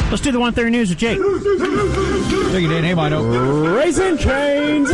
Let's do the 1:30 news with Jake. Thank you, Dan. Hey, Mino. Raisin Canes.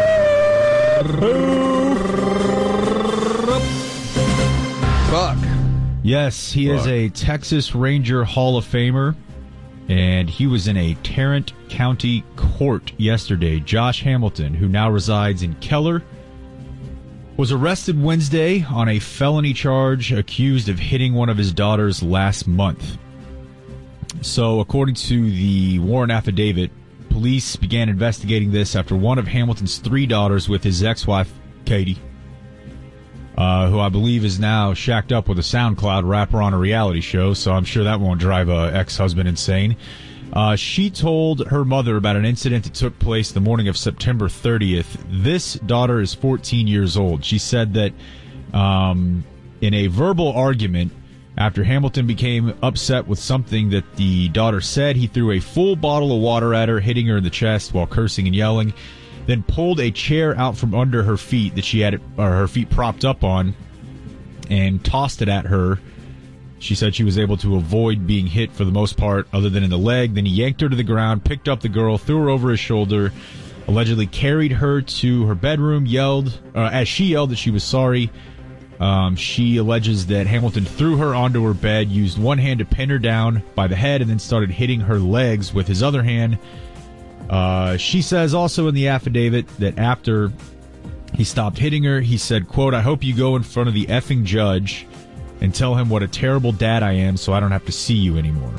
Fuck. Yes, he is a Texas Ranger Hall of Famer, and he was in a Tarrant County court yesterday. Josh Hamilton, who now resides in Keller, was arrested Wednesday on a felony charge accused of hitting one of his daughters last month. So, according to the warrant affidavit, police began investigating this after one of Hamilton's 3 daughters with his ex-wife, Katie, who I believe is now shacked up with a SoundCloud rapper on a reality show, so I'm sure that won't drive a ex-husband insane. She told her mother about an incident that took place the morning of September 30th. This daughter is 14 years old. She said that in a verbal argument, after Hamilton became upset with something that the daughter said, he threw a full bottle of water at her, hitting her in the chest while cursing and yelling, then pulled a chair out from under her feet that she had her feet propped up on and tossed it at her. She said she was able to avoid being hit for the most part, other than in the leg. Then he yanked her to the ground, picked up the girl, threw her over his shoulder, allegedly carried her to her bedroom, as she yelled that she was sorry. She alleges that Hamilton threw her onto her bed, used one hand to pin her down by the head, and then started hitting her legs with his other hand. She says also in the affidavit that after he stopped hitting her, he said, quote, "I hope you go in front of the effing judge and tell him what a terrible dad I am so I don't have to see you anymore."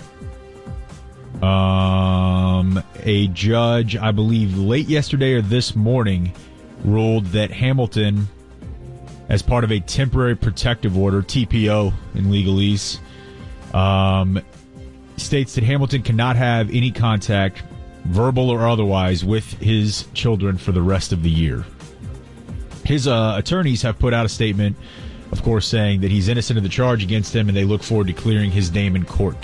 A judge, I believe late yesterday or this morning, ruled that Hamilton, as part of a temporary protective order, TPO in legalese, states that Hamilton cannot have any contact, verbal or otherwise, with his children for the rest of the year. His attorneys have put out a statement, of course, saying that he's innocent of the charge against him, and they look forward to clearing his name in court.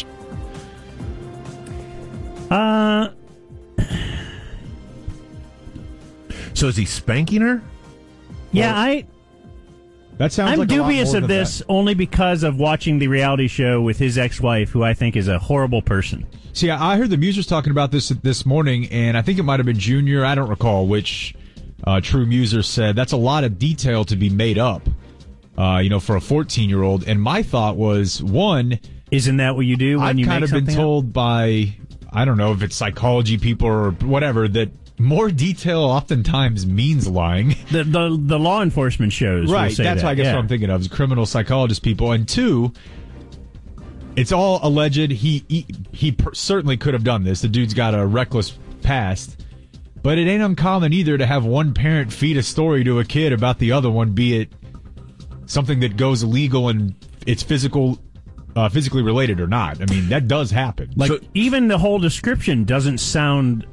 So is he spanking her? Yeah, That sounds I'm like a lot dubious more of than this that. only because of watching the reality show with his ex-wife, who I think is a horrible person. See, I heard the Musers talking about this morning, and I think it might have been Junior. I don't recall which true Muser said that's a lot of detail to be made up, for a 14-year-old. And my thought was, one, isn't that what you do when I've you kind make of been something told by, I don't know if it's psychology people or whatever, that more detail oftentimes means lying. The law enforcement shows, right? will say That's that. what I guess what I'm thinking of is criminal psychologist people. And two, it's all alleged. He certainly could have done this. The dude's got a reckless past, but it ain't uncommon either to have one parent feed a story to a kid about the other one, be it something that goes illegal and it's physically related or not. I mean, that does happen. Even the whole description doesn't sound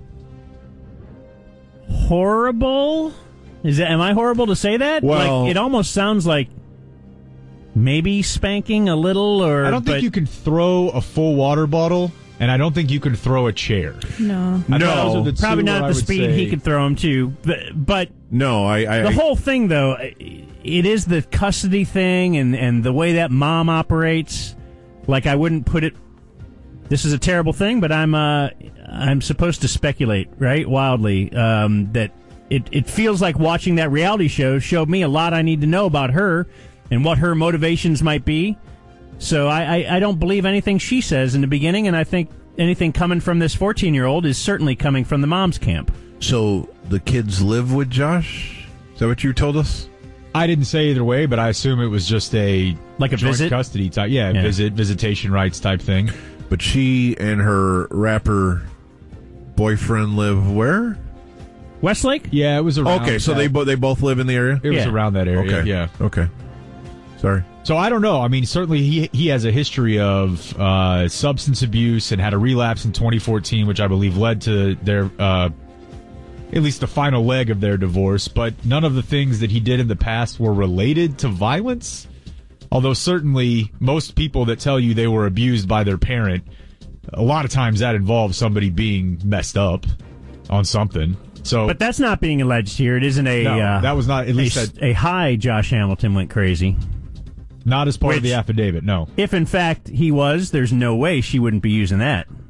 horrible. Am I horrible to say that? Well, it almost sounds like maybe spanking a little, or I don't think you can throw a full water bottle, and I don't think you can throw a chair. No. Those are the probably two not I at the would speed say. he could throw him to. But No, the whole thing, though, it is the custody thing and the way that mom operates. Like, I wouldn't put it. This is a terrible thing, but I'm supposed to speculate, right, wildly, that it feels like watching that reality show showed me a lot I need to know about her and what her motivations might be. So I don't believe anything she says in the beginning, and I think anything coming from this 14-year-old is certainly coming from the mom's camp. So the kids live with Josh? Is that what you told us? I didn't say either way, but I assume it was just a Like a joint visit? custody type. Yeah, visitation rights type thing. But she and her rapper boyfriend live where? Westlake? Yeah, it was around. Okay, so they both live in the area? It was Yeah. around that area. Okay. Yeah. Okay. Sorry. So I don't know. I mean, certainly he has a history of substance abuse and had a relapse in 2014, which I believe led to their at least the final leg of their divorce. But none of the things that he did in the past were related to violence. Although certainly most people that tell you they were abused by their parent, a lot of times that involves somebody being messed up on something. So, But that's not being alleged here. It isn't a... no, that was not, at least a high Josh Hamilton went crazy. not as part of Which- the affidavit, no. If, in fact, he was, there's no way she wouldn't be using that.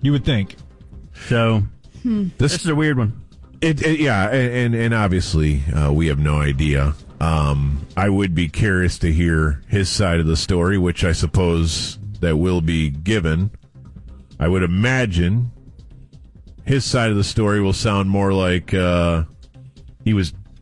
You would think. So this is a weird one. And obviously we have no idea. I would be curious to hear his side of the story, which I suppose that will be given. I would imagine his side of the story will sound more like he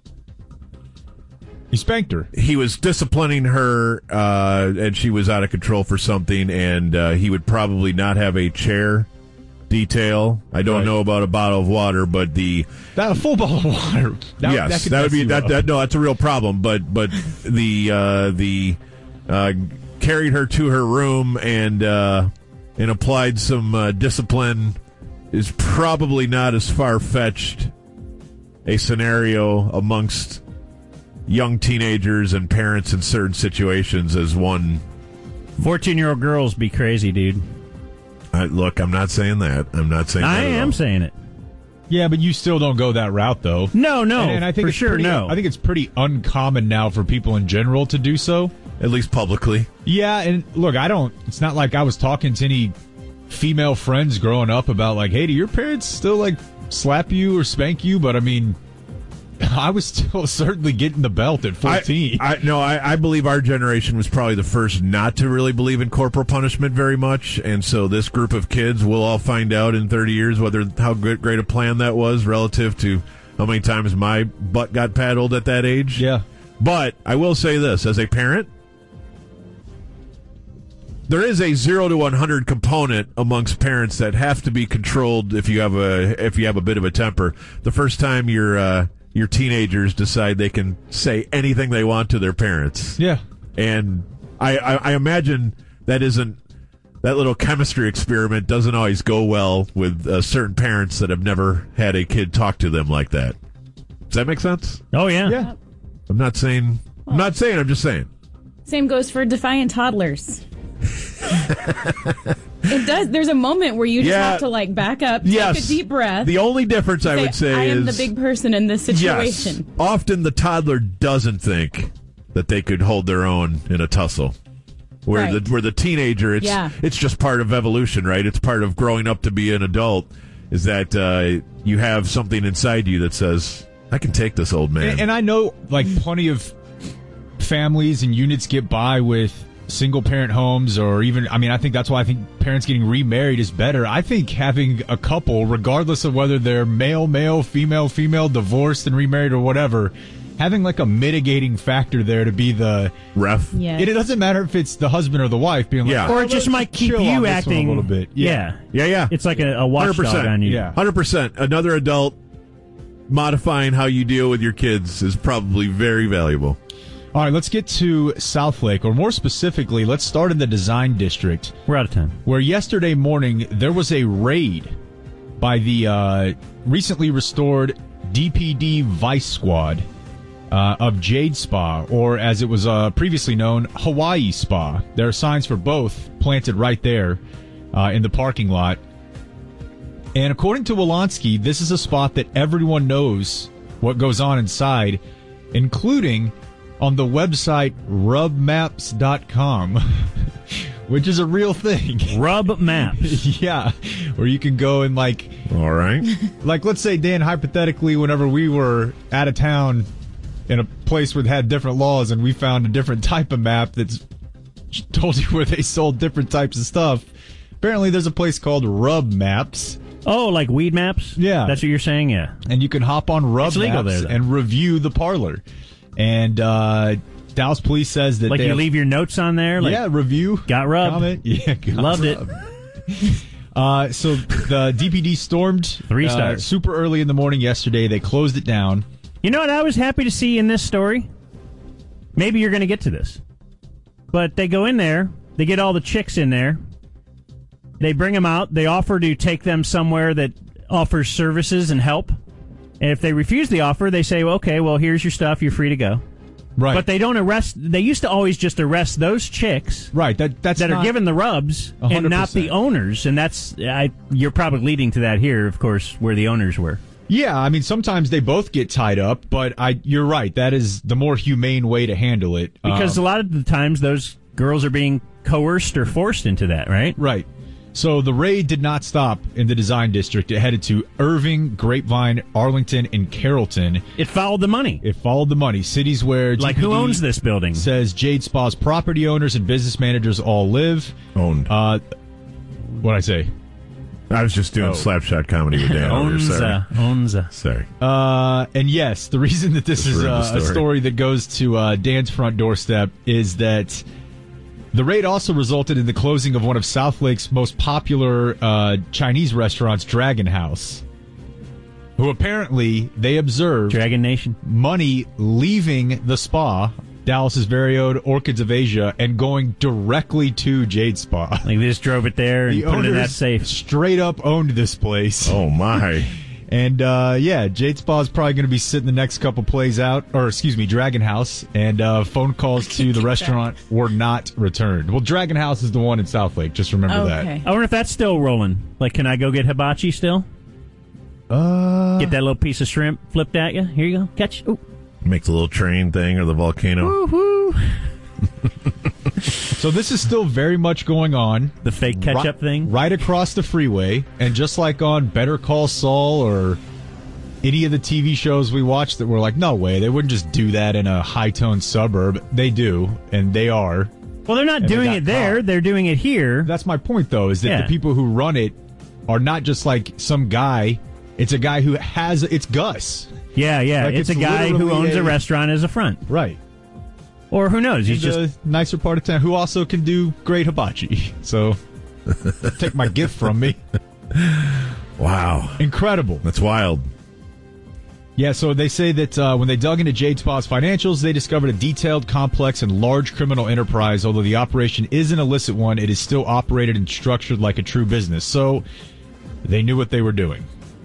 spanked her. He was disciplining her, and she was out of control for something, and he would probably not have a chair detail. I don't know about a bottle of water, but a full bottle of water. That would be that. No, that's a real problem. But the carried her to her room and applied some discipline is probably not as far-fetched a scenario amongst young teenagers and parents in certain situations as one. 14-year-old girls be crazy, dude. Look, I'm not saying that. I am saying it. Yeah, but you still don't go that route, though. No, and I think for sure, no. I think it's pretty uncommon now for people in general to do so. At least publicly. Yeah, and look, it's not like I was talking to any female friends growing up about, like, hey, do your parents still, like, slap you or spank you? But, I mean, I was still certainly getting the belt at 14. I believe our generation was probably the first not to really believe in corporal punishment very much, and so this group of kids will all find out in 30 years how great a plan that was relative to how many times my butt got paddled at that age. Yeah. But I will say this, as a parent, there is a 0 to 100 component amongst parents that have to be controlled if you have a bit of a temper. The first time your teenagers decide they can say anything they want to their parents. Yeah. And I imagine that little chemistry experiment doesn't always go well with certain parents that have never had a kid talk to them like that. Does that make sense? Oh, yeah. Yeah. I'm not saying, I'm just saying. Same goes for defiant toddlers. It does. There's a moment where you just have to like back up, take a deep breath. The only difference I would say I am is the big person in this situation. Yes, often the toddler doesn't think that they could hold their own in a tussle. Where the teenager, it's just part of evolution, right? It's part of growing up to be an adult. Is that you have something inside you that says, I can take this old man. And I know, like, plenty of families and units get by with single-parent homes, or even, I think that's why I think parents getting remarried is better. I think having a couple, regardless of whether they're male, female, divorced and remarried or whatever, having like a mitigating factor there to be the ref. Yeah. It doesn't matter if it's the husband or the wife being like, or it just might keep you acting a little bit. Yeah. It's like a watchdog on you. Yeah. 100%. Another adult modifying how you deal with your kids is probably very valuable. All right, let's get to Southlake, or more specifically, let's start in the Design District. We're out of time. Where yesterday morning there was a raid by the recently restored DPD Vice Squad of Jade Spa, or as it was previously known, Hawaii Spa. There are signs for both planted right there in the parking lot. And according to Wolanski, this is a spot that everyone knows what goes on inside, including on the website rubmaps.com, which is a real thing. Rub Maps. Yeah, where you can go and like... All right. Like, let's say, Dan, hypothetically, whenever we were out of town in a place where it had different laws and we found a different type of map that's told you where they sold different types of stuff, apparently there's a place called Rub Maps. Oh, like Weed Maps? Yeah. That's what you're saying? Yeah. And you can hop on Rub It's legal Maps there, though. and review the parlor. And Dallas Police says that like you leave your notes on there? Like, review. Got rubbed. Comment. Yeah, Loved it. So the DPD stormed 3 stars. super early in the morning yesterday. They closed it down. You know what I was happy to see in this story? Maybe you're going to get to this. But they go in there. They get all the chicks in there. They bring them out. They offer to take them somewhere that offers services and help. And if they refuse the offer, they say, okay, well, here's your stuff. You're free to go. Right. But they don't arrest. They used to always just arrest those chicks. Right. That are given the rubs 100%. and not the owners. And you're probably leading to that here, of course, where the owners were. Yeah, sometimes they both get tied up, but you're right. That is the more humane way to handle it. Because a lot of the times those girls are being coerced or forced into that, right? Right. So the raid did not stop in the Design District. It headed to Irving, Grapevine, Arlington, and Carrollton. It followed the money. Cities where like who owns this building? Says Jade Spa's property owners and business managers all live. Owned. What'd I say? I was just doing slapshot comedy with Dan. Onza. Sorry. And yes, the reason that this is a story that goes to Dan's front doorstep is that the raid also resulted in the closing of one of Southlake's most popular Chinese restaurants, Dragon House, who apparently they observed Dragon Nation money leaving the spa, Dallas's very own Orchids of Asia, and going directly to Jade Spa. Like they just drove it there and put it in that safe. Straight up owned this place. Oh my. And, Jade Spa is probably going to be sitting the next couple plays out, Dragon House, and phone calls to the restaurant were not returned. Well, Dragon House is the one in Southlake, just remember that. I wonder if that's still rolling. Like, can I go get hibachi still? Get that little piece of shrimp flipped at you. Here you go. Catch. Ooh. Make the little train thing or the volcano. Woo-hoo. So this is still very much going on. The fake ketchup thing? Right across the freeway. And just like on Better Call Saul or any of the TV shows we watch that were like, no way, they wouldn't just do that in a high-toned suburb. They do, and they are. Well, they're not doing it there. Caught. They're doing it here. That's my point, though, is that the people who run it are not just like some guy. It's a guy who has... It's Gus. Yeah. Like it's a guy who owns a restaurant as a front. Right. Or who knows? He's just a nicer part of town who also can do great hibachi. So take my gift from me. Wow. Incredible. That's wild. Yeah, so they say that when they dug into Jade Spa's financials, they discovered a detailed, complex, and large criminal enterprise. Although the operation is an illicit one, it is still operated and structured like a true business. So they knew what they were doing.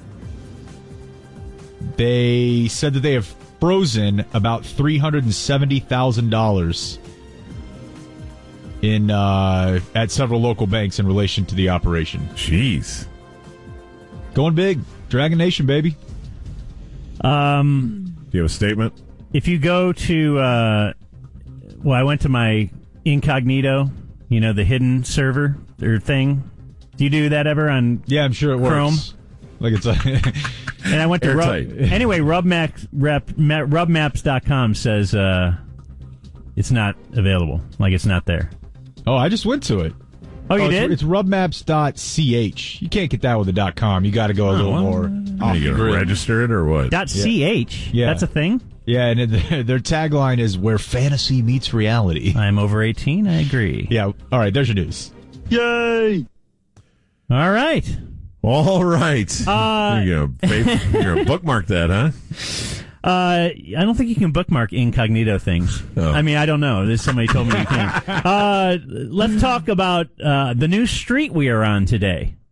They said that they have frozen about $370,000 in at several local banks in relation to the operation. Jeez. Going big. Dragon Nation, baby. Do you have a statement? If you go to, I went to my incognito, the hidden server or thing. Do you do that ever on Yeah, I'm sure it Chrome? works. Like it's and I went to rubmaps.com says it's not available. Like it's not there. Oh, I just went to it. Oh, you did? It's rubmaps.ch. You can't get that with a .com. You got to go a little more off you the going to grid. Register it or what? .ch? Yeah. That's a thing? Yeah, and their tagline is where fantasy meets reality. I'm over 18. I agree. Yeah. All right, there's your news. Yay! All right. All right. You're gonna bookmark that, huh? I don't think you can bookmark incognito things. Oh. I mean, I don't know. Somebody told me you can. Let's talk about the new street we are on today.